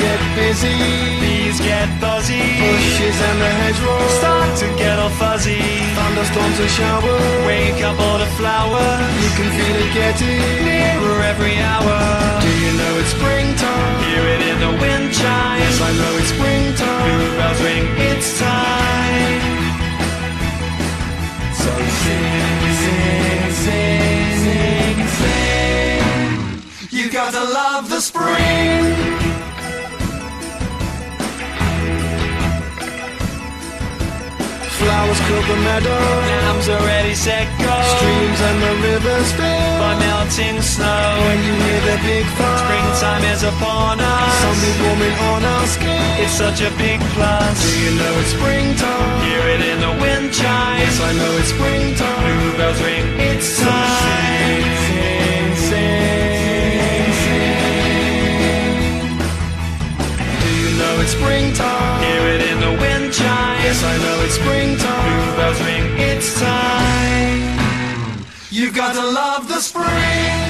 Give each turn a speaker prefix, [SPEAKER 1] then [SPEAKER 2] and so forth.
[SPEAKER 1] get busy,
[SPEAKER 2] bees get buzzy,
[SPEAKER 1] bushes and the hedgerows
[SPEAKER 2] start to get all fuzzy.
[SPEAKER 1] thunderstorms and showers,
[SPEAKER 2] Wake up all the flowers,
[SPEAKER 1] you can feel it getting
[SPEAKER 2] nearer every hour.
[SPEAKER 1] Do you know it's springtime?
[SPEAKER 2] Hear it in the wind chime.
[SPEAKER 1] Yes, I know it's springtime.
[SPEAKER 2] Bluebells ring, it's time. So sing, sing, sing, sing, sing. You got to love the spring.
[SPEAKER 1] Flowers cover the meadow,
[SPEAKER 2] Lambs are ready, set, go.
[SPEAKER 1] streams and the rivers fill
[SPEAKER 2] By melting snow.
[SPEAKER 1] when you hear the big thud.
[SPEAKER 2] Springtime is upon us.
[SPEAKER 1] Something warming on our skin.
[SPEAKER 2] It's such a big plus.
[SPEAKER 1] Do you know it's springtime?
[SPEAKER 2] Hear it in the wind chime.
[SPEAKER 1] Yes, I know it's springtime.
[SPEAKER 2] Bluebells ring, it's time.
[SPEAKER 1] Sing, sing, sing. Do you know it's springtime?
[SPEAKER 2] Hear it in the wind chime.
[SPEAKER 1] Yes, I know it's springtime.
[SPEAKER 2] Bluebells ring, it's time.
[SPEAKER 1] You've got to love the spring.